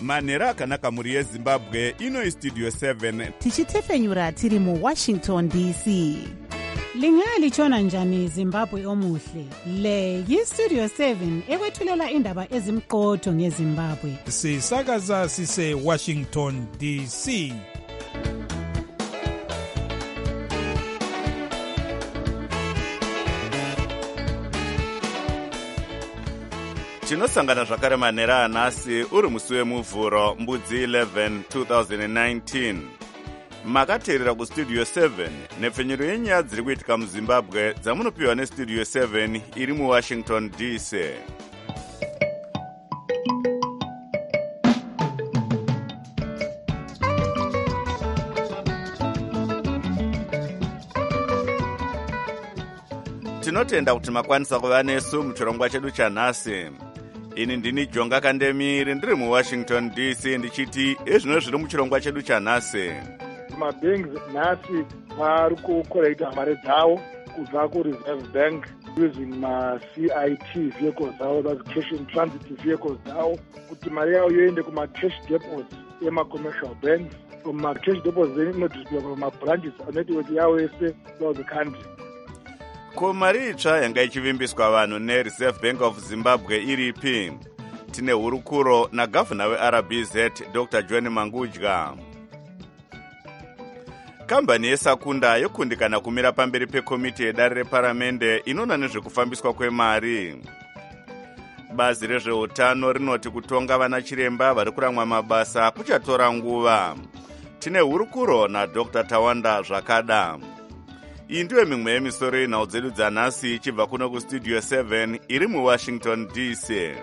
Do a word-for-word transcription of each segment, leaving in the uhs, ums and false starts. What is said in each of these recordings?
manhero akanaka mhuri yezimbabwe. Ino istudio seven tichitefenyura tiri muwashington D C. Lingalitshona njani Zimbabwe omuhle? Le yistudio seven ekwethulela indaba ezimqotho ngeZimbabwe. Sisakaza sise Washington D C. tinosangana zvakare manhero anhasi uri musi wemuvhuro mbudzi eleven two thousand nineteen. Makateerera kustudio seven nepfenyuro yenyaya dziri kuitika muzimbabwe dzamunopiwa nestudio seven iri muwashington D C. tinotenda kuti makwanisa kuva nesu muchirongwa chedu chanhasi. Ini ndini Jonga Kandemiri ndiri muwashington D C ndichiti ezvino zviri muchirongwa chedu chanhasi. Mabanks nhasi vari kukorekta mari dzavo kubva kureserve bank using ma-C I T vehicles dzavo, that's cash in transit vehicles dzavo, kuti mari yavo yoende kuma-cash depots ema-commercial banks. From ma-cash depots then inodisplay kuma-branches anetwork yavo yese throughout the country. Ko mari itsva yanga ichivimbiswa vanhu nereserve bank of zimbabwe iripi? Tine hurukuro nagavhuna weR B Z Doctor John Mangudya. Kambani yesakunda yokundikana kumira pamberi pekomiti yedare reparamende inoona nezvekufambiswa kwemari. Bazi rezveutano rinoti kutonga vana chiremba vari kuramwa mabasa kuchatora nguva. Tine hurukuro naDr Tawanda Zvakada. Iyi ndiyo mimwe yemisoro yenhau dzedu dzanhasi ichibva kuno kustudio seven iri muwashington D C.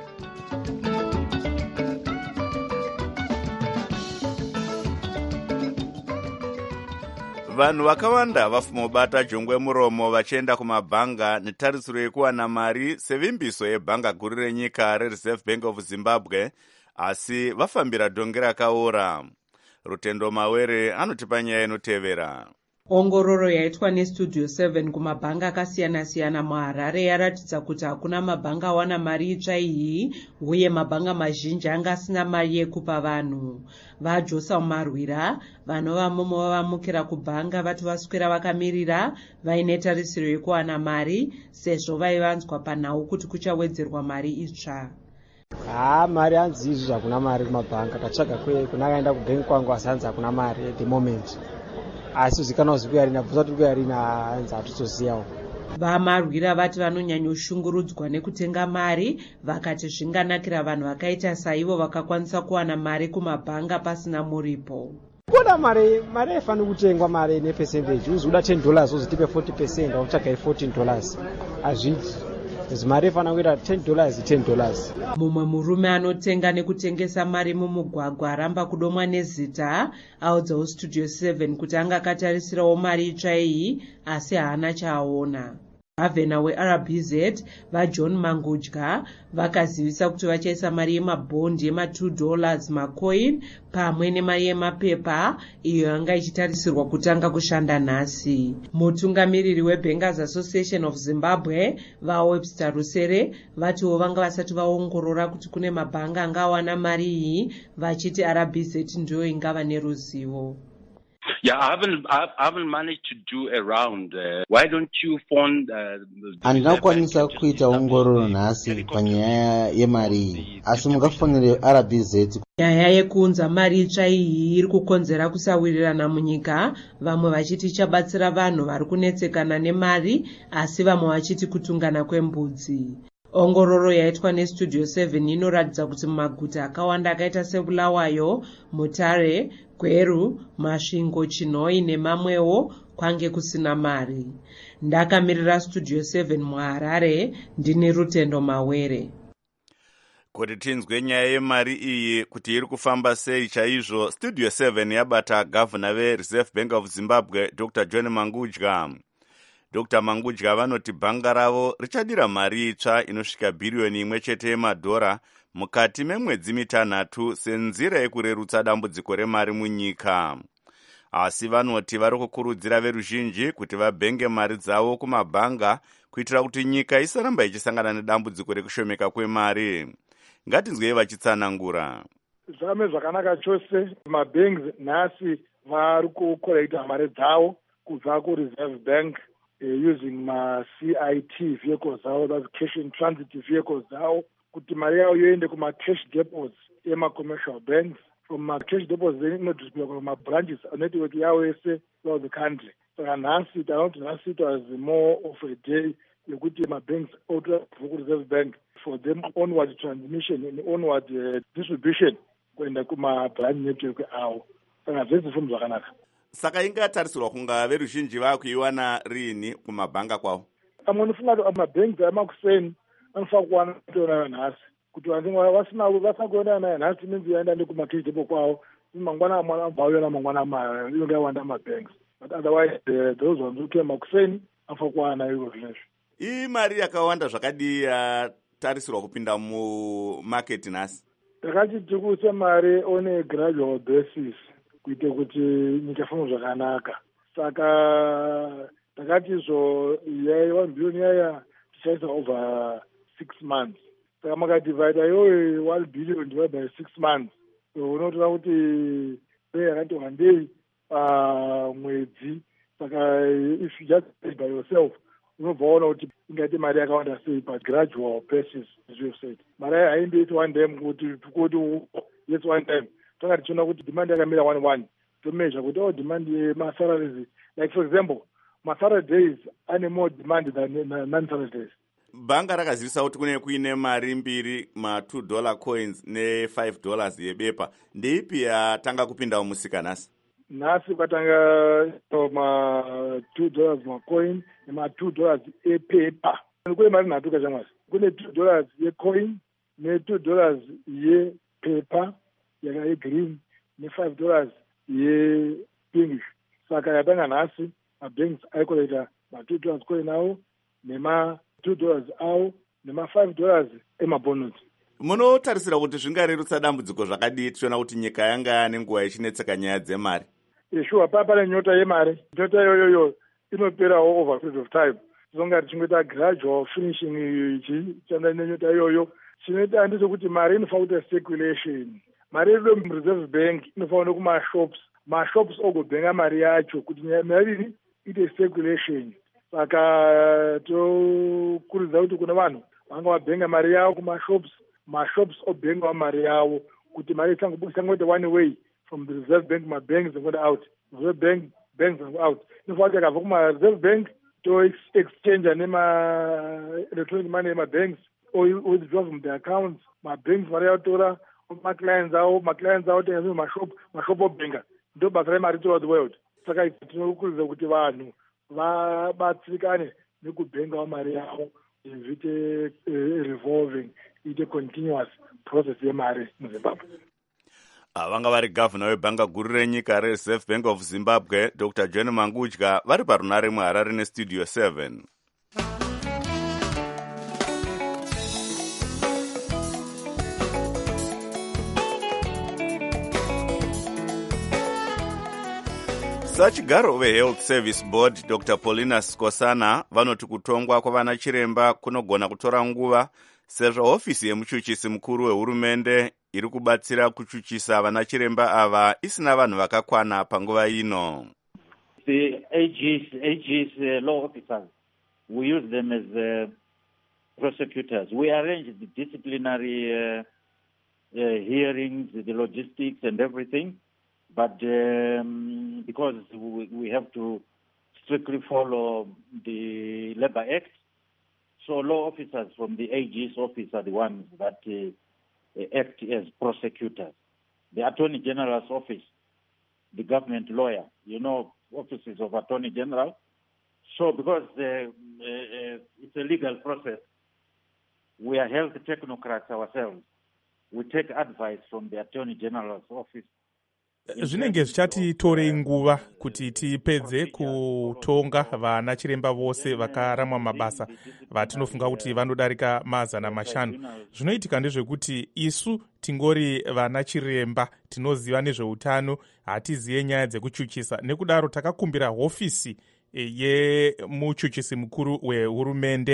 Vanhu vakawanda vafuma kubata jongwe muromo vachienda kumabhanga netarisiro yekuwana mari sevimbiso yebhanga guru renyika rereserve bank of zimbabwe, asi vafambira donge rakaora. Rutendo Mawere anotipa nyaya inotevera. Ongororo yaitwa nestudio seven kumabhanga akasiyana-siyana muHarare yaratidza kuti hakuna mabhanga awana mari itsva iyi, uye mabhanga mazhinji anga asina mari yekupa vanhu. VaJosa Marwira vanova momo vavamukira kubhanga vati vaswera vakamirira vaine tarisiro yekuwana mari sezvo vaivanzwa panhau kuti kuchawedzerwa mari itsva. Ha mari hanzi izvi hakuna mari kumabhanga, tatsvaga kuna akaenda kubank kwangu asanzi hakuna mari at the moment. Asi zvikana uzikuya rina bvusa kuti kuya rina hanzi hatutoziyawo. VaMarwira vati vanonyanyoshungurudzwa nekutenga mari, vakati zvinganakira vanhu vakaita saivo vakakwanisa kuwana mari kumabhanga pasina muripo. Kuda mari mari ifana kutengwa mari ne percentage, uzoda ten dollars uzitipe forty percent autsvaga fourteen dollars. Azvidi. Mari ifana kuita ten dollars ten dollars. Mumwe murume anotenga nekutengesa mari mumugwagwa aramba kudomwa nezita audzawo studio seven kuti anga akatarisirawo mari itsva iyi asi haana chaaona. Gavhena weR B Z vaJohn Mangudya vakazivisa kuti vachaisa mari yemabhondi yema two dollars macoin pamwe nemari yemapepa iyo yanga ichitarisirwa kutanga kushanda nhasi. Mutungamiriri weBankers Association of Zimbabwe vaWebster Rusere vatiwo vanga vasati vaongorora kuti kune mabhanga angawana mari iyi, vachiti R B Z ndiyo ingava neruzivo. Yeah, I haven't, I haven't managed to do a round. Uh, why don't you phone uh, Handina kwanisa kuita ongororo nhasi panyaya yemari iyi, asi mukafonere R B Z. Nyaya yekuunza mari itsva iyi iri kukonzera kusawirirana munyika, vamwe vachiti ichabatsira vanhu vari kunetsekana nemari, asi vamwe vachiti kutungana kwembudzi. Ongororo yaitwa nestudio seven inoratidza kuti mumaguta akawanda akaita seBulawayo, Mutare, Gweru, Masvingo, Chinhoi nemamwewo kwange kusina mari. Ndakamirira studio seven muHarare, ndini Rutendo Mawere. Kuti tinzwe nyaya yemari iyi kuti iri kufamba sei chaizvo, studio seven yabata gavhuna veReserve Bank of Zimbabwe Doctor John Mangudya. Doctor Mangudya vanoti bhanga ravo richadira mari itsva inosvika bhiriyoni imwe chete yemadhora mukati memwedzi mitanhatu senzira yekurerutsa dambudziko remari munyika. Asi vanoti vari kukurudzira veruzhinji kuti vabhenge mari dzavo kumabhanga kuitira kuti nyika isaramba ichisangana nedambudziko rekushomeka kwemari. Ngatinzwei vachitsanangura. zvame zvakanaka chose. Mabanks nhasi vari kukorekta mari dzavo kubva kureserve bank uh, using ma-C I T vehicles dzavo, that's cash in transit vehicles dzavo, kuti mari yavo yoende kuma-cash depots ema-commercial banks. From ma-cash depots then inodistributwa kuma-branches anetwork yavo yese throughout the country. Saka nhasi tanoti nhasi it was more of a day yekuti ma-banks outra ku-reserve bank for them onward transmission and onward uh, distribution kuenda kuma-branch network avo. Saka zvese fomu zvakanaka. Saka ingatarisirwa kunga veruzhinji vakuiwana rini kumabhanga kwavo? Amwe nofunga kuti mabanks amakuseni anofanira kuwana kutoona nhasi kuti vanenge vasina vasina kuenda naye nhasi minzi yaenda ndekumacash depot kwavo mangwana amwana bauya mangwana ma inenge yawanda mabanks, but otherwise uh, those ones who makuseni anofanira kuwana iro zvinezvi. Imari yakawanda zvakadi yatarisirwa kupinda mumarket nhasi. Takati tikuse mari on a gradual basis kuite kuti nyika ifambe zvakanaka. Saka takati izvo yai one billion yaya tichaisa over six months. Saka makadivide iyoyo one billion divided by six months, unotora kuti pay yakati wandei pamwedzi. Saka if you just pay by yourself unobva waona kuti ingaite mari yakawanda sei pa gradual basis, as you have said. Mari haimboiti one time kuti kuti yes one time. Takati tiona kuti demand yakamira one one to measure kuti oh demand yemasalaries, like for example masalary days ane more demand than non-salary days. Bhanga rakazivisa kuti kune kuine mari mbiri, ma two dollar coins ne five dollars yebepa. Ndeipi yatanga kupinda mumusika nhasi? Nhasi kwatanga ma two dollars macoin nema two dollars epepa. Kune mari nhatu kachamwasi. Kune two dollars yecoin ne two dollars yepepa yaka yegreen ne five dollars yepinkish. Saka yatanga nhasi mabanks aikolekta ma two dollars coin avo nema two dollars avo nema five dollars emabonus. Munotarisira kuti zvingarerutsa dambudziko zvakadii tichiona kuti nyika yanga nenguva ichinetseka nyaya dzemari? Sure, papane nyota yemari. Nyota iyoyo inoperawo over a period of time. Zonga tichingoita gradual finishing ichi chanda nenyota iyoyo. Chinoita ndechekuti mari inofanira kuita circulation. Mari iri mureserve bank inofanira kumashops. Mashops ogobhenga mari yacho kuti mari ite circulation. Saka tokurudzira kuti kuna vanhu vanga vabhenga mari yavo kumashops, mashops obhengawo mari yavo kuti mari isangoita one way from the reserve bank mabanks and out. Reserve bank banks and out. Inofanira kuti akabva kuma-reserve bank to exchange nema electronic money ema-banks or withdraw from the accounts. Ma-banks mari yatora ma-clients avo, ma-clients avo tenga zvinhu mashop, mashop obhenga. Ndo basa remari throughout the world. Saka tinokurudzira kuti vanhu vabatsirikane nekubhengawo mari yavo zviite revolving, iite continuous process yemari muZimbabwe. Vanga vari gavhuna webhanga guru renyika rereserve bank of Zimbabwe Doctor John Mangudya vari parunare muHarare nestudio seven. Sachigaro veHealth Service Board Doctor Paulina Skosana vanoti kutongwa kwavana chiremba kunogona kutora nguva sezvo hofisi yemuchuchisi mukuru wehurumende iri kubatsira kuchuchisa vana chiremba ava isina vanhu vakakwana panguva ino. The A Gs, A Gs uh, law officers, we use them as uh, prosecutors. We arrange the disciplinary uh, uh, hearings, the logistics and everything. But um, because we, we have to strictly follow the Labour Act, so law officers from the A G's office are the ones that uh, act as prosecutors. The Attorney General's office, the government lawyer, you know, offices of Attorney General. So because uh, uh, it's a legal process, we are health technocrats ourselves. We take advice from the Attorney General's office. Zvinenge zvichatitorei nguva kuti tipedze kutonga vana chiremba vose vakaramwa mabasa vatinofunga kuti vanodarika mazana mashanu. Zvinoitika ndezvekuti isu tingori vana chiremba tinoziva nezveutano, hatizive nyaya dzekuchuchisa. Nekudaro takakumbira hofisi yemuchuchisi mukuru wehurumende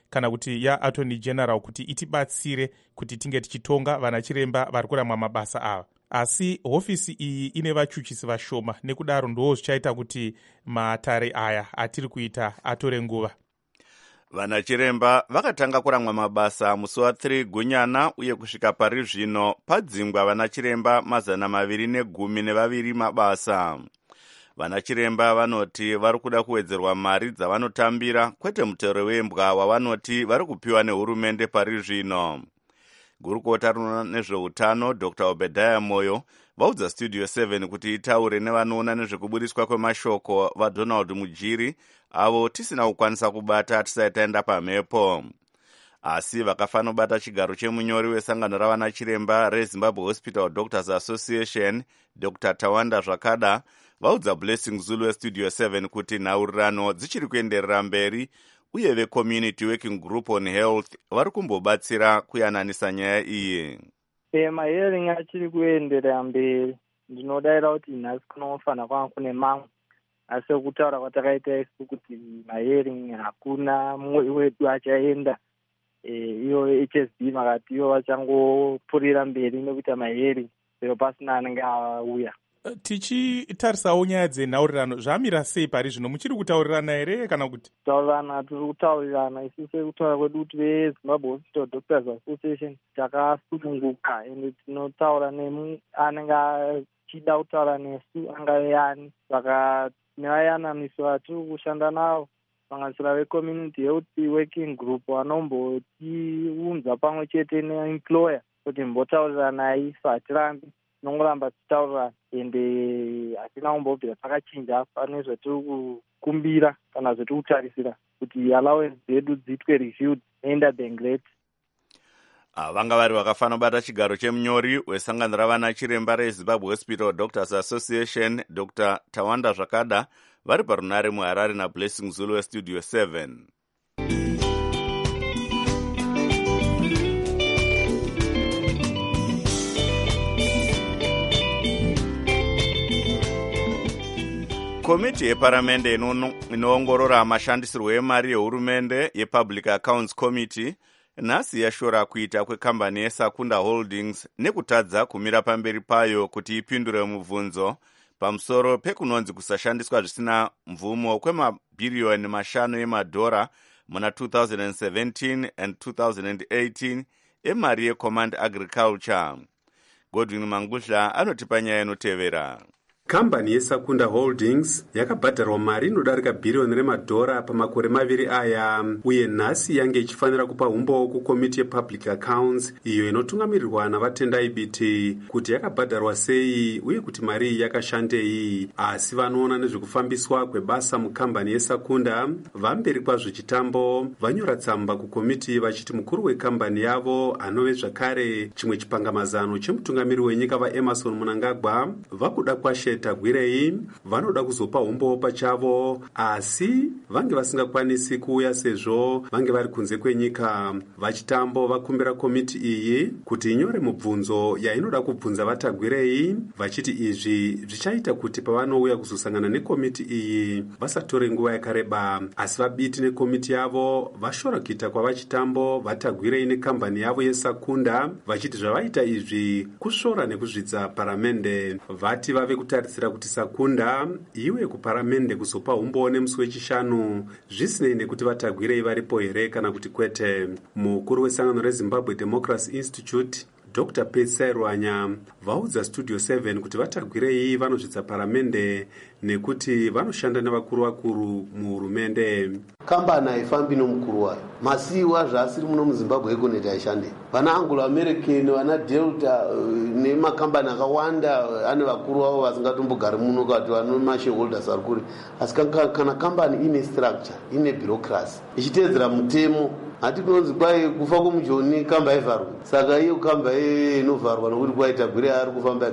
kana kuti yaattorney general kuti itibatsire kuti tinge tichitonga vana chiremba vari kuramwa mabasa ava. Asi hofisi iyi ine vachuchisi vashoma, nekudaro ndo zvichaita kuti matare aya atiri kuita atore nguva. Vana chiremba vakatanga kuramwa mabasa musi wa thiri gunyana uye kusvika pari zvino padzingwa vana chiremba mazana maviri negumi nevaviri mabasa. Vana chiremba vanoti vari kuda kuwedzerwa mari dzavanotambira, kwete mutero wembwa wavanoti vari kupiwa nehurumende pari zvino. Gurukota rinoona nezveutano Doctor Obadiah Moyo vaudza Studio seven kuti itaure nevanoona nezvekubudiswa kwemashoko vaDonald Mujiri avo tisina kukwanisa kubata tisati taenda pamhepo. Asi vakafanobata chigaro chemunyori wesangano ravana chiremba reZimbabwe Hospital Doctors Association Doctor Tawanda Zvakada vaudza Blessing Zulu weStudio seven kuti nhaurirano dzichiri kuenderera mberi uye veCommunity Working Group on Health vari kumbobatsira kuyananisa nyaya iyi. E, mahearing achiri kuenderera mberi. Ndinodaira kuti nhasi kunofanira kwanga kune mamwe, asi kutaura kwatakaita isu kuti mahearing hakuna mumwe wedu achaenda. Iyo H S B makati iyo vachangopfuurira mberi nekuita mahearing, sero pasina anenge auya. Tichitarisawo nyaya dzenhaurirano zvamira sei pari zvino, muchiri kutaurirana here kana kuti? Taurirana, tiri kutaurirana isu sekutaura kwedu kuti veZimbabwe Hospital Doctors Association takasununguka ende tinotaura neanenge achida kutaura nesu angave ani. Saka nevayananisi vatiri kushanda navo sanganisira veCommunity Health Working Group vanombotiunza pamwe chete neemployer kuti mbotauriranayi, so hatirambi nongoramba tichitaurira ende hatina kumbobvira takachinja pane zvatiri kukumbira kana zvatiri kutarisira kuti allowance dzedu dziitwe reviewed neInterbank rate. Vanga vari vakafanobata chigaro chemunyori wesangano ravana chiremba reZimbabwe Hospital Doctors Association Doctor Tawanda Zvakada vari parunare muHarare naBlessing Zulu weStudio seven. Komiti yeparamende inoongorora mashandisirwo emari yehurumende yePublic Accounts Committee nhasi yashora kuita kwekambani yeSakunda Holdings nekutadza kumira pamberi payo kuti ipindure mubvunzo pamusoro pekunonzi kusashandiswa zvisina mvumo kwemabhiriyoni mashanu emadhora muna two thousand seventeen and two thousand eighteen emari yeCommand Agriculture. Godwin Mangusha anotipa nyaya inotevera. Kambani yeSakunda Holdings yakabhadharwa mari inodarika bhiriyoni remadhora pamakore maviri aya, uye nhasi yange ichifanira kupa umbo kukomiti yePublic Accounts iyo inotungamirirwa navatendai biti kuti yakabhadharwa sei uye kuti mari iyi yakashandei. Asi vanoona nezvekufambiswa kwebasa mukambani yeSakunda vamberi kwazvo chitambo vanyora tsamba kukomiti vachiti mukuru wekambani yavo anove zvakare chimwe chipangamazano chemutungamiri wenyika vaEmerson Mnangagwa vakuda kwashe tagwirei vanoda kuzopa umbo pachavo, asi vange vasingakwanisi kuuya sezvo vange vari kunze kwenyika. Vachitambo vakumbira komiti iyi kuti inyore mubvunzo yainoda kubvunza vatagwirei, vachiti izvi zvichaita kuti pavanouya kuzosangana nekomiti iyi vasatore nguva yakareba. Asi vabiti nekomiti yavo vashora kuita kwavachitambo vatagwirei nekambani yavo yeSakunda vachiti zvavaita izvi kusvora nekuzvidza paramende. Vati vave kutarisira kuti Sakunda iwe kuparamende kuzopa umbo nemusi wechishanu zvisinei nekuti vatagwirei varipo here kana kuti kwete. Mukuru wesangano reZimbabwe Democracy Institute Doctor Petsai Rwanya vaudza Studio seven kuti vatagwirei vanozvidza paramende nekuti vanoshanda nevakuru vakuru muhurumende. Kambani haifambi nomukuru wayo, masiwa zvasiri muno muZimbabwe ekoneti haishande. Vana Anglo American, vana Delta nemakambani akawanda ane vakuru vavo vasingatombogari muno kuti vano mashareholders ari kuri. Asi kana kambani ine structure, ine bureaucracy ichiteedzera mutemo, hati kunonzi kwai kufa kwomujoni kamba ivharwa, saka iyo kamba inovharwa nokuti kwaita gwire ari kufamba yakambaro.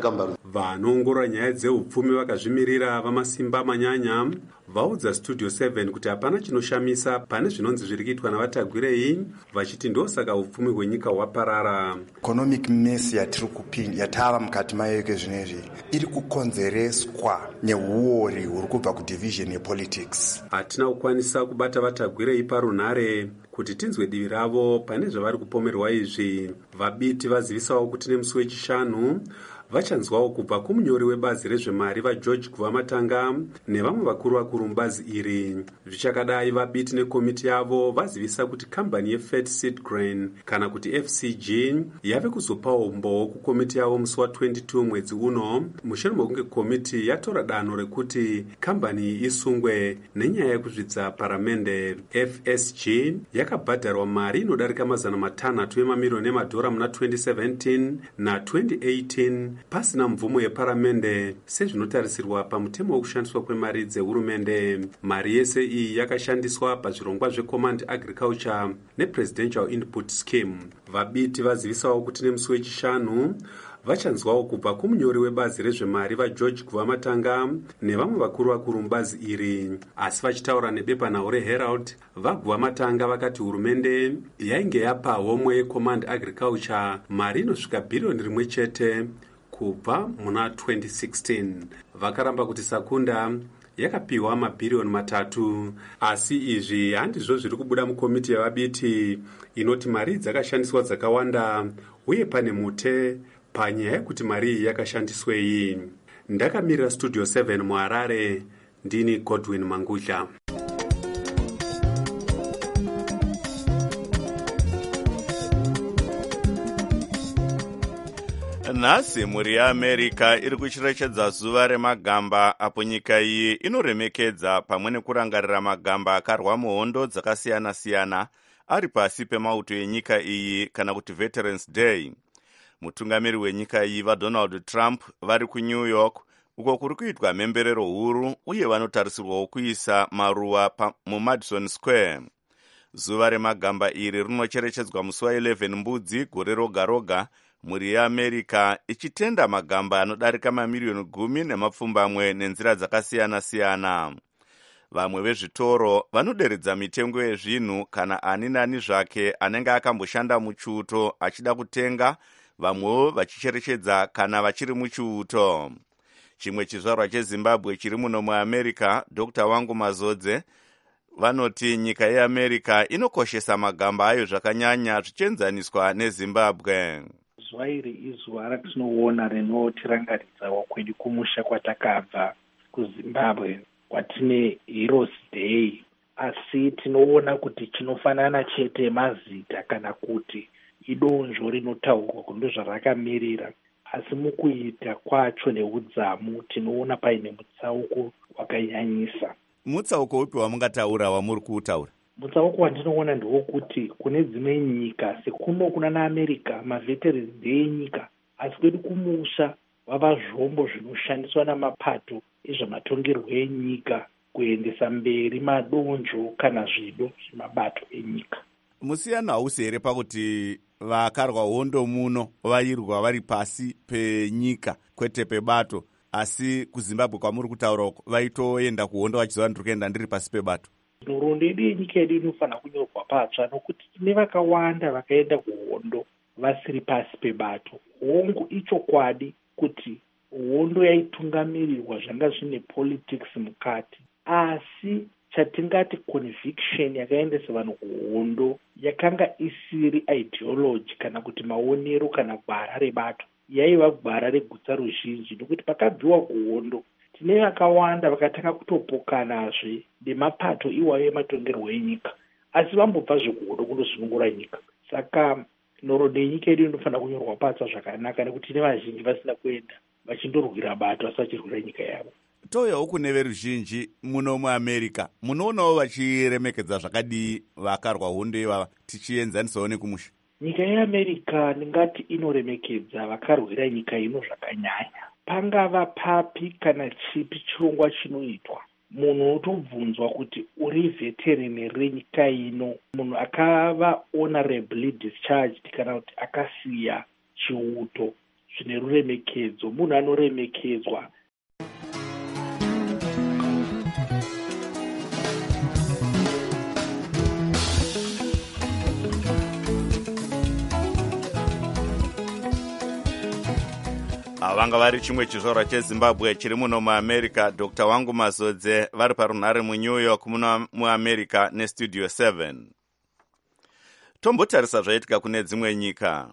vanoongorora nyaya dzeupfumi vakazvimirira vamasimba manyanya vaudza studio seven kuti hapana chinoshamisa pane zvinonzi zviri kuitwa navatagwirei, vachiti ndosaka upfumi hwenyika hwaparara. Economic mess yatiri kupinda yatava mukati mayo kezvinezvi iri kukonzereswa neuori huri kubva kudivision yepolitics. Hatina kukwanisa kubata vatagwirei parunhare kuti tinzwe divi ravo pane zvavari kupomerwa izvi. Vabiti vazivisawo kuti nemusi wechishanu vachanzwawo kubva kumunyori webazi rezvemari vageorge Kuvamatanga nevamwe vakuru vakuru mubazi iri. Zvichakadai, vabiti nekomiti yavo vazivisa kuti kambani yeFed Seed Grain kana kuti F C G yave kuzopawo umbowo kukomiti yavo musi wa22 mwedzi uno, mushure mekunge komiti yatora danho rekuti kambani isungwe nenyaya yekuzvidza paramende. F S G yakabhadharwa mari inodarika mazana matanhatu emamiriyoni emadhora muna twenty seventeen na twenty eighteen pasina mvumo yeparamende sezvinotarisirwa pamutemo wekushandiswa kwemari dzehurumende. Mari yese iyi yakashandiswa pazvirongwa zvecommand agriculture nepresidential input scheme. Vabiti vazivisawo kuti nemusi wechishanu vachanzwawo kubva kumunyori webazi rezvemari vageorge Kuvamatanga nevamwe vakuru vakuru mubazi iri. Asi vachitaura nebepanhau reHerald, vaGuvamatanga vakati hurumende yainge yapa homwe yecommand agriculture mari inosvika bhiriyoni rimwe chete kubva muna twenty sixteen. Vakaramba kuti Sakunda yakapiwa mabhiriyoni matatu. Asi izvi handizvo zviri kubuda mukomiti yevabiti inoti mari dzakashandiswa dzakawanda uye pane mute panyaya yekuti mari iyi yakashandiswei. Ndakamirira studio seven muHarare, ndini Godwin Mangudla. Nhasi mhuri yeAmerica iri kucherechedza zuva remagamba apo nyika iyi inoremekedza pamwe nekurangarira magamba akarwa muhondo dzakasiyana-siyana ari pasi pemauto enyika iyi kana kuti Veterans Day. Mutungamiri wenyika iyi vaDonald Trump vari kuNew York uko kuri kuitwa mhemberero huru uye vanotarisirwawo kuisa maruva muMadison Square. Zuva remagamba iri rinocherechedzwa musi wa11 mbudzi gore roga roga, mhuri yeAmerica ichitenda magamba anodarika mamiriyoni gumi nemapfumbamwe nenzira dzakasiyana-siyana. Vamwe vezvitoro vanoderedza mitengo yezvinhu kana ani nani zvake anenge akamboshanda muchiuto achida kutenga, vamwewo vachicherechedza kana vachiri muchiuto. Chimwe chizvarwa cheZimbabwe chiri muno muAmerica, Doctor Wangu Mazodze, vanoti nyika yeAmerica inokoshesa magamba ayo zvakanyanya zvichienzaniswa neZimbabwe. Zuva iri izuva ratinoona rinotirangaridzawo kwedu kumusha kwatakabva kuZimbabwe kwatine Heroes Day, asi tinoona kuti chinofanana chete mazita kana kuti idonzvo rinotaurwa kuti ndozvarakamirira, asi mukuita kwacho neudzamu tinoona paine mutsauko wakanyanyisa. Mutsauko upi wamungataura wamuri kuutaura? Mutsauko wandinoona ndewokuti kune dzimwe nyika sekuno kuna naAmerica maVeterans Day enyika, asi kwedu kumusha vava zvombo zvinoshandiswa namapato ezvematongerwo enyika kuendesa mberi madonzvo kana zvido zvemabato enyika. Musiyano hausi here pakuti vakarwa hondo muno vairwa vari pasi penyika kwete pebato, asi kuZimbabwe kwamuri kutaura vaitoenda kuhondo vachiziva ndiri kuenda ndiri pasi pebato? Nhoroondo yedu yenyika yedu inofanira kunyorwa patsva nokuti tine vakawanda vakaenda kuhondo vasiri pasi pebato. Hongu ichokwadi kuti hondo yaitungamirirwa zvanga zvine politics mukati, asi chatingati conviction yakaendesa vanhu kuhondo yakanga isiri ideology kana kuti maonero kana gwara rebato, yaiva gwara regutsa ruzhinji, nokuti pakabviwa kuhondo tine vakawanda vakatanga kutopokanazve nemapato iwayo ematongerwo enyika, asi vambobva zvekuhondo kundosunungura nyika. Saka nhoroondo yenyika yedu inofanira kunyorwa patsva zvakanaka, nekuti tine vazhinji vasina kuenda vachindorwira bato asi vachirwira nyika yavo. Touyawo kune veruzhinji muno muAmerica, munoonawo vachiremekedza zvakadii vakarwa hondo ivava tichienzanisawo nekumusha? Nyika yeAmerica ndingati inoremekedza vakarwira nyika ino zvakanyanya. Pangava papi kana chipi chirongwa chinoitwa, munhu unotobvunzwa kuti uri veteran renyika ino, munhu akava honorably discharged kana kuti akasiya chiuto, zvine ruremekedzo, munhu anoremekedzwa. vanga vari chimwe chizvarwa chezimbabwe chiri muno muamerica, dr wangu mazodze vari parunhare munew york muno muamerica nestudio seven. Tombotarisa zvaitika kune dzimwe nyika.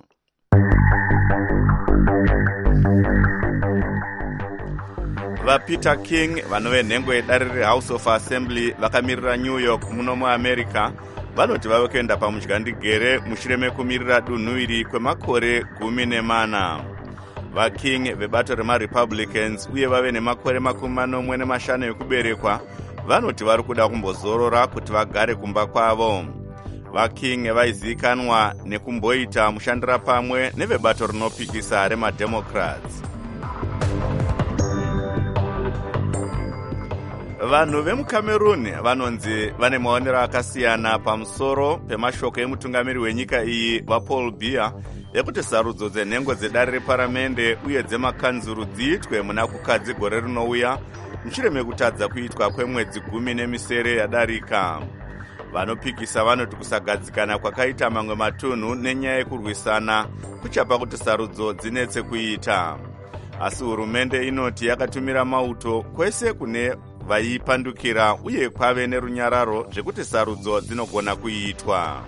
VaPeter King vanove nhengo yedare reHouse of Assembly vakamirira New York muno muamerica vanoti vave kuenda pamudyandegere mushure mekumirira dunhu iri kwemakore gumi nemana. VaKing vebato remaRepublicans uye vave nemakore makumi manomwe nemashanu ekuberekwa vanoti vari kuda kumbozorora kuti vagare kumba kwavo. VaKing vaizivikanwa nekumboita mushandira pamwe nevebato rinopikisa remademocrats. Vanhu vemuCameroon vanonzi vane maonero akasiyana pamusoro pemashoko emutungamiri wenyika iyi vaPaul Biya ekuti sarudzo dzenhengo dzedare reparamende uye dzemakanzuru dziitwe muna kukadzi gore rinouya mushure mekutadza kuitwa kwemwedzi gumi nemisere yadarika. Vanopikisa vanoti kusagadzikana kwakaita mamwe matunhu nenyaya yekurwisana kuchapa kuti sarudzo dzinetse kuita. Asi hurumende inoti yakatumira mauto kwese kune vaipandukira uye kwave nerunyararo zvekuti sarudzo dzinogona kuitwa.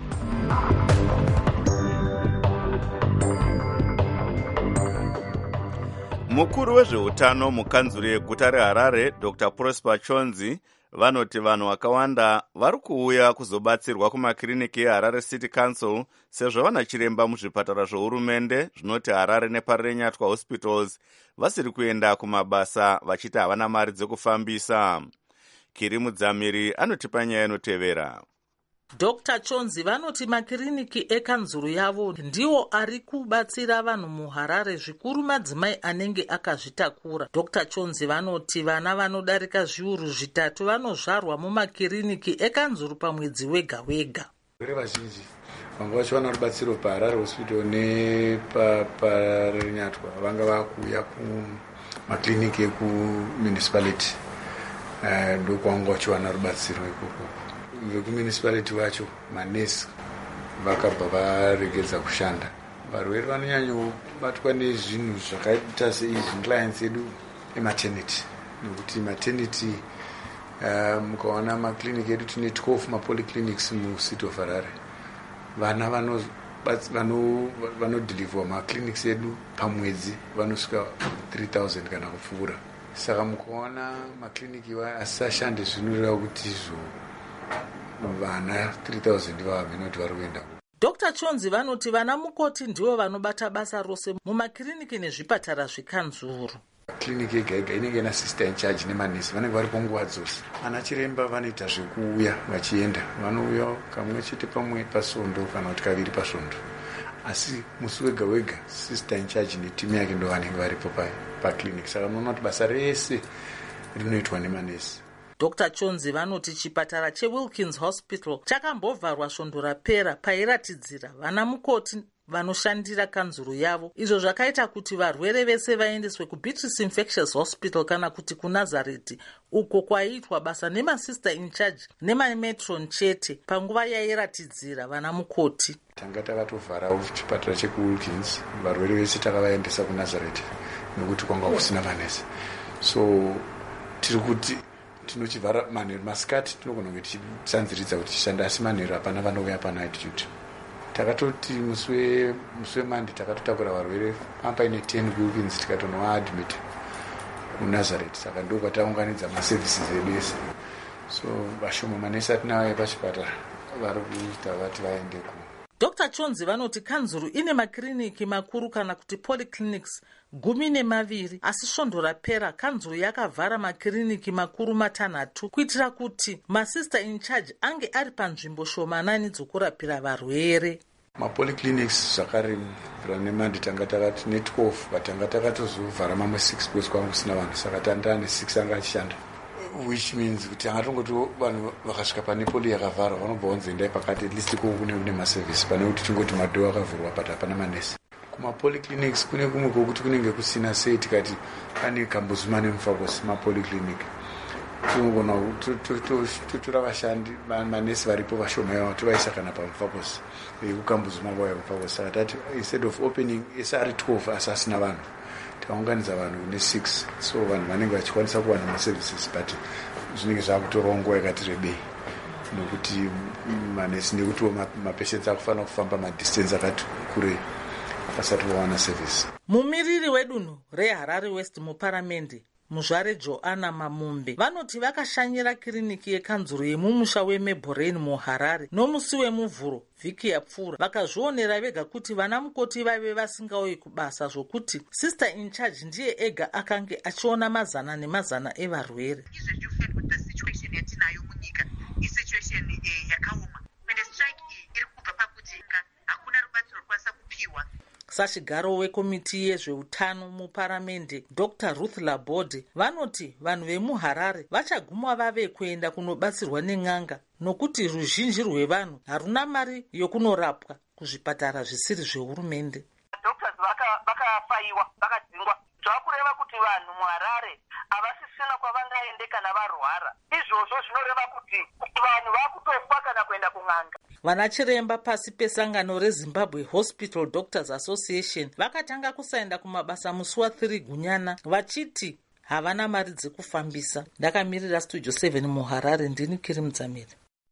Mukuru wezveutano mukanzuru yeguta reHarare Dr Prosper Chonzi vanoti vanhu vakawanda vari kuuya kuzobatsirwa kumakiriniki eHarare City Council sezvo vana chiremba muzvipatara zvohurumende zvinoti Harare neParenyatwa Hospitals vasiri kuenda kumabasa vachiti havana mari dzekufambisa. Kiri Mudzamiri anotipa nyaya inotevera. Dr Chonzi vanoti makiriniki ekanzuru yavo ndiwo ari kubatsira vanhu muHarare zvikuru madzimai anenge akazvitakura. Dr Chonzi vanoti vana vanodarika zviuru zvitatu vanozvarwa mumakiriniki ekanzuru pamwedzi wega wega. Vere vazhinji vanga vachiwana rubatsiro paHarare Hospital nepaRenyatwa vanga vakuuya kumakiriniki ekumunicipality ndokwanga vachiwana rubatsiro ikoko. Vekumunicipality vacho manesi vakabva varegedza kushanda. Varwere vanonyanya kubatwa nezvinhu zvakaita seizvi clients edu ematernity nekuti maternity uh, mukaona makliniki edu tine twelve mapolyclinics mucity of Harare. Vana vanodhilivhwa maclinics edu pamwedzi vanosvika three thousand kana kupfuura. Saka mukaona makliniki wa asashande zvinoreva kuti izvo vana three thousand vavenoti vari kuenda. Dr Chonzi vanoti vana mukoti ndivo vanobata basa rose mumakiriniki nezvipatara zvekanzuru. Kliniki yega yega inenge ina sister in charge nemanesi vanenge vari panguva dzose. Ana chiremba vanoita zvekuuya vachienda, vanouya kamwe chete pamwe pasondo kana kuti kaviri pasondo. Asi musi wega wega sister in charge netimu yake ndo vanenge varipo pakliniki. Saka munoona kuti basa rese rinoitwa nemanesi. Dr Chonzi vanoti chipatara cheWilkins Hospital chakambovharwa svondo rapera pairatidzira vana mukoti vanoshandira kanzuru yavo. Izvo zvakaita kuti varwere vese vaendeswe kuBeatrice Infectious Hospital kana kuti kuNazareth uko kwaiitwa basa nemasister in charge nemametron chete panguva yairatidzira vana mukoti. Tanga takatovhara chipatara chekuWilkins, varwere vese takavaendesa kuNazareth nekuti kwanga kusina manesi. So tiri kuti tinochivhara manheru masikati tinogona kunge tichitsanziridza kuti tishanda, asi manheru hapana vanouya panight duty. Takatoti musi wemande takatotakura varwere paine ten kuWilkins tikatonovaadmit kuNazareth. Saka ndo kwataunganidza maservices edu ese. So vashoma manesi atinavo pachipatara vari kuita vati vaende ku. Dr Chonzi vanoti kanzuru ine makiriniki makuru kana kuti polyclinics gumi nemaviri, asi svondo rapera kanzuru yakavhara makiriniki makuru matanhatu kuitira kuti masister in charge ange ari panzvimbo shomanani dzokurapira varwere. Mapolyclinics zvakare ranemandi tanga takati ne twelve batanga takatozovhara mamwe six because kwanga kusina vanhu, saka tanda ne six anga achishanda, which means kuti angatongoti vanhu vakasvika pane poli yakavharwa vanobva vanzoendai pakati at least kune maservice pane kuti tingoti madhoo akavhurwa but hapana manesi. kumapolyclinics kune kumwe kwokuti kunenge kusina sei tikati pane kambuzuma nemufakosi mapolyclinic tinogona totora vashandi manesi varipo vashoma yavo tovaisa kana pamufakosi kukambuzuma kwavo mufakosi saka tati instead of opening ese ari twelve asi asina vanhu tikaunganidza vanhu kune six so vanhu vanenge vachikwanisa kuwana maservices but zvinenge zvakutorawo nguva yakati rebei nokuti manesi nekutiwo mapatients akufanira kufamba madistance akati kurei vasati vawana service. Mumiriri wedunhu reHarare West muparamende muzvare Joanna Mamumbe vanoti vakashanyira kiriniki yekanzuro yemumusha weMebhorain muHarare nomusi wemuvhuro vhiki yapfuura vakazvionera vega kuti vana mukoti vaive vasingauyi kubasa zvokuti sister in charge ndiye ega akange achiona mazana nemazana evarwere. Sachigaro wekomiti yezveutano muparamende Doctor Ruth Labode vanoti vanhu vemuHarare vachaguma vave kuenda kunobatsirwa nen'anga nokuti ruzhinji rwevanhu haruna mari yokunorapwa kuzvipatara zvisiri zvehurumende. Doctors vakafaiwa vakadzingwa zvakureva kuti vanhu muHarare havasisina kwavangaende kana varwara. Izvozvo zvinoreva kuti vanhu vakutofa kana kuenda kun'anga. Vana chiremba pasi pesangano reZimbabwe Hospital Doctors Association vakatanga kusaenda kumabasa musi wa3 Gunyana vachiti havana mari dzekufambisa. Ndakamirira Studio seven muHarare ndini Kiri Mudzamiri.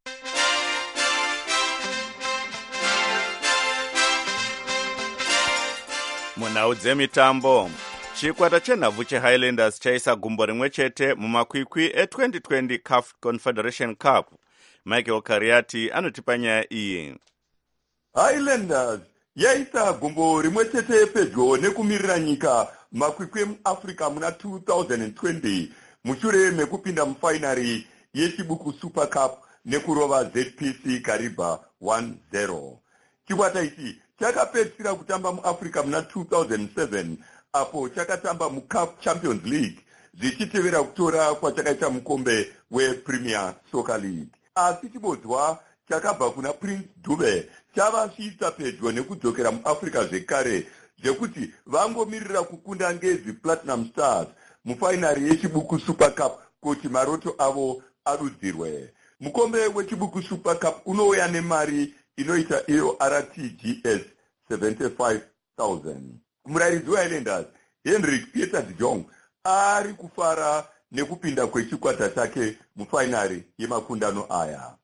Munhau dzemitambo chikwata chenhabvu cheHighlanders chaisa gumbo rimwe chete mumakwikwi e20 twenty C A F Confederation Cup. Michael Kariati anotipa nyaya iyi. Highlanders yaisa gumbo rimwe chete pedyo nekumirira nyika makwikwi muAfrica muna two thousand twenty mushure mekupinda mufainari yechibuku Super Cup nekurova Z P C Kariba one zero. Chikwata ichi chakapedzisira kutamba muAfrica muna two thousand seven apo chakatamba muCAF Champions League zichitevera kutora kwachakaita mukombe wePremier Soccer League. Asi chibodzwa chakabva kuna Prince Dube chavasvitsa pedyo nekudzokera muAfrica zvekare zvekuti vangomirira kukunda ngezi Platinum Stars mufainari yechibuku Super Cup kuti maroto avo adudzirwe. Mukombe wechibuku Super Cup unouya nemari inoita iyo R T G S seventy-five thousand. Murairidzi weHighlanders Henrik Peter de Jong ari kufara nekupinda kwechikwata chake mufainari yemakundano aya.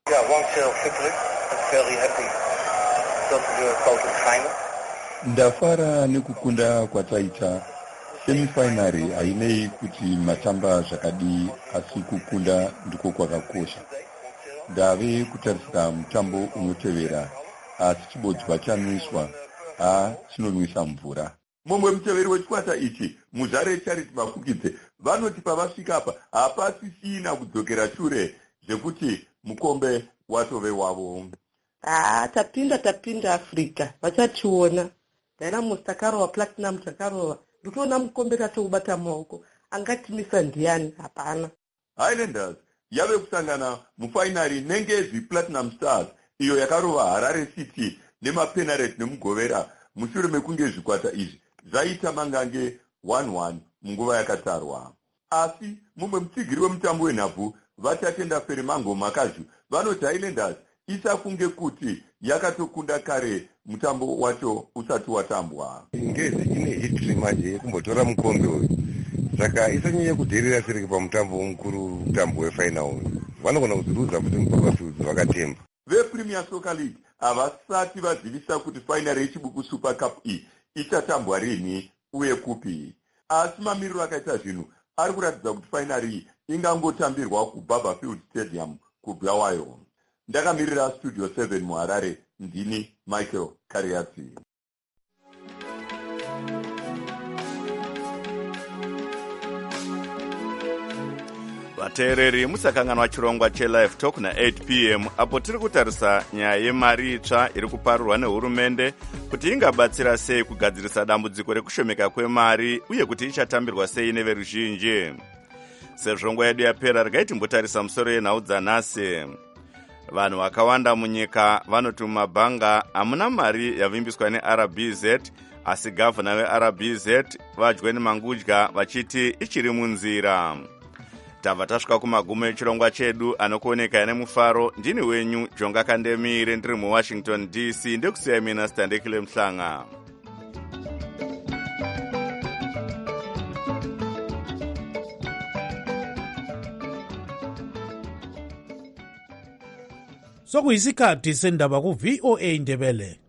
Ndafara nekukunda kwataita semifinari hainei kuti matamba zvakadii asi kukunda ndiko kwakakosha. Ndave kutarisira mutambo unotevera asi chibodzwa chanwiswa ha chinonwisa mvura. Mumwe muteveri wechikwata ichi Muzare Charity Mafukidze vanoti pavasvika apa hapasisina kudzokera shure zvekuti mukombe watove wavo. Ah, tapinda tapinda Afrika vachationa. Dynamos takarova, Platinum takarova, ndikuona mukombe tatoubata maoko angatimisa ndiani? Hapana. Highlanders yave kusangana mufainari nengezi Platinum Stars iyo yakarova Harare City nemapenalty nemugovera mushure mekunge zvikwata izvi zvaita mangange one one munguva yakatarwa. Asi mumwe mutsigiri wemutambo wenhabvu vachatenda Ferimango Makazhu vanoti Highlanders isafunge kuti yakatokunda kare mutambo wacho usati watambwa. Ngezi ine history manje yekumbotora mukombe uyu saka isanyanya kudherera sereke pamutambo mukuru mutambo wefainal uyu vanogona kuziruza kuti mupapasudzi vakatemba. VePremier Soccer League havasati vazivisa kuti fainari yechibuku Super Cup iyi ichatambwa rini uye kupi. Asi mamiriro akaita zvinhu ari kuratidza kuti fainari iyi ingangotambirwa kuBarberfield Stadium kuBulawayo. Ndakamirira Studio seven muHarare ndini Michael Kariati. Vateereri musakanganwa chirongwa cheLive Talk na eight p m apo tiri kutarisa nyaya yemari itsva iri kuparurwa nehurumende kuti ingabatsira sei kugadzirisa dambudziko rekushomeka kwemari uye kuti ichatambirwa sei neveruzhinji. Sezvo nguva yedu yapera regai timbotarisa musoro yenhau dzanhasi. vanhu vakawanda munyika vanoti mumabhanga hamuna mari yavimbiswa neR B Z, asi gavhana veR B Z vaJohn Mangudya vachiti ichiri munzira. Tabva tasvika kumagumo echirongwa chedu anokuoneka nemufaro. Ndini wenyu Jonga Kandemire ndiri muWashington D C, ndekusiyai mina Standekile Mhlanga. Sokuyisikhathi sendaba ku V O A Ndebele.